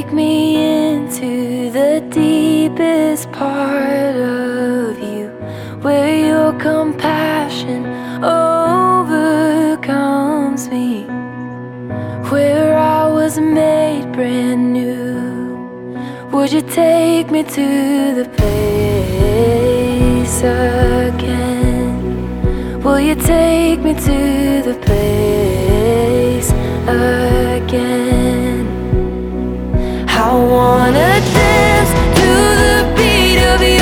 take me into the deepest part of you, where your compassion overcomes me, where I was made brand new? Would you take me to the place again? Will you take me to the place again? I wanna dance to the beat of your